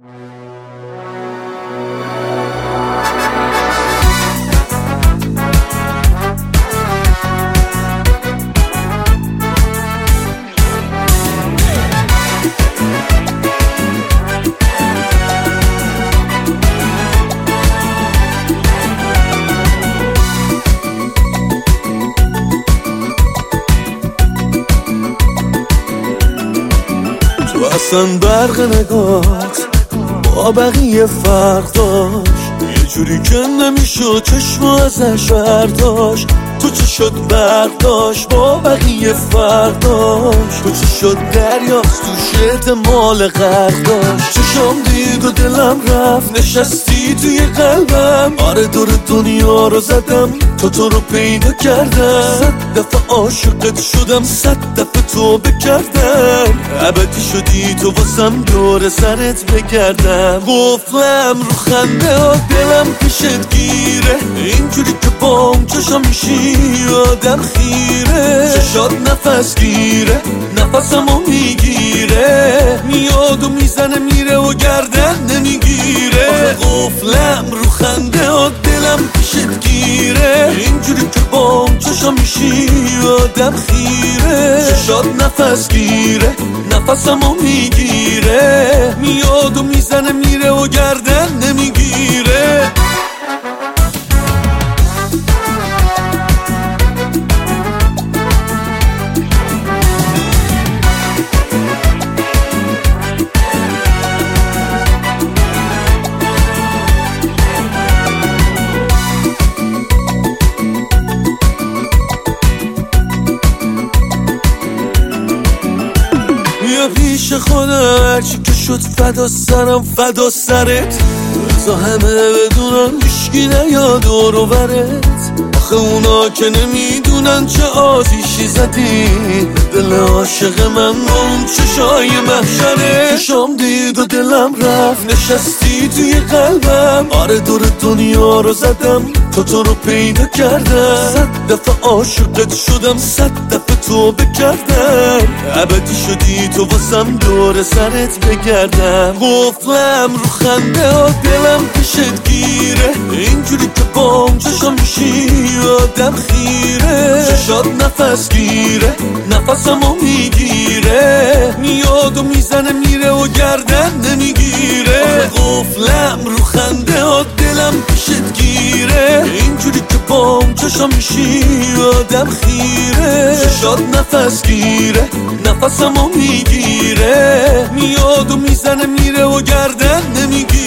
تو اصلا برق نگات با بقیه فرق داشت، یه جوری که نمیشد چشم ازش برداشت. تو چه شد برق داشت با بقیه فرق داشت، تو چه شد دریاست توش احتمال غرق داشت. چشم دید و دلم رفت نشستی توی قلبم، آره دور دنیا رو زدم تو رو پیدا کردم. 100 دفعه عاشقت شدم، 100 دفعه توبه کردم، ابدی شدی تو واسم دور سرت بگردم. قفلم رو خنده ها دلم پیشت گیره، اینجوری که بام چشم میشی آدم خیره. چشات نفس گیره نفسمو میگیره، میاد و میزنه میره و گردن نمیگیره. آخه قفلم رو خنده ها دلم پیشت گیره، اینجوری که بام چشم میشی آدم خیره. چشات نفس گیره نفسمو میگیره، میاد و میزنه میره و گردن نمیگیره. پیش خودم هرچی که شد فدا سرم فدا سرت، بزا همه بدونن هیشگی نیاد دور و برت. آخه اونا که نمیدونن چه آتیشی زدی دل عاشق من اون چشای محشره. چشام دید و دلم رفت نشستی توی قلبم، آره دور دنیا رو زدم تو رو پیدا کردم. 100 دفعه عاشقت شدم، 100 دفعه توبه کردم، ابدی شدی تو واسم دور سرت بگردم. قفلم رو خنده ها دلم پیشت گیره، اینجوری که بام چشم میشی آدم خیره. چشات نفس گیره نفسمو میگیره، میاد و میزنه میره و گردن نمیگیره. آخه قفلم رو خنده ها دلم پیشت گیره، اینجوری که بام چشم میشی آدم خیره. چشات نفس گیره نفسمو میگیره، میاد و میزنه میره و گردن نمیگیره.